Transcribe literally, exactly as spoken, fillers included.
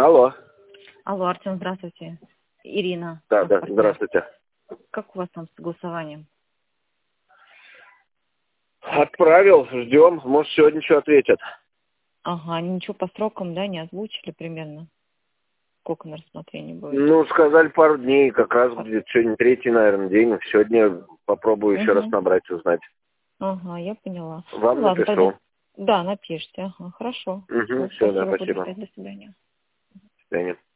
Алло. Алло, Артем, здравствуйте. Ирина. Да, да, партнер. здравствуйте. Как у вас там с согласованием? Отправил, ждем. Может, сегодня что ответят. Ага, они ничего по срокам, да, не озвучили примерно? Сколько на рассмотрение будет? Ну, сказали пару дней, как раз будет сегодня третий, наверное, день. Сегодня попробую еще раз Угу. набрать, узнать. Ага, я поняла. Вам Ну, ладно, напишу. тогда... Да, напишите. Ага, хорошо. Угу, Ну, все, да, спасибо, буду спасибо. ждать. До свидания. До свидания.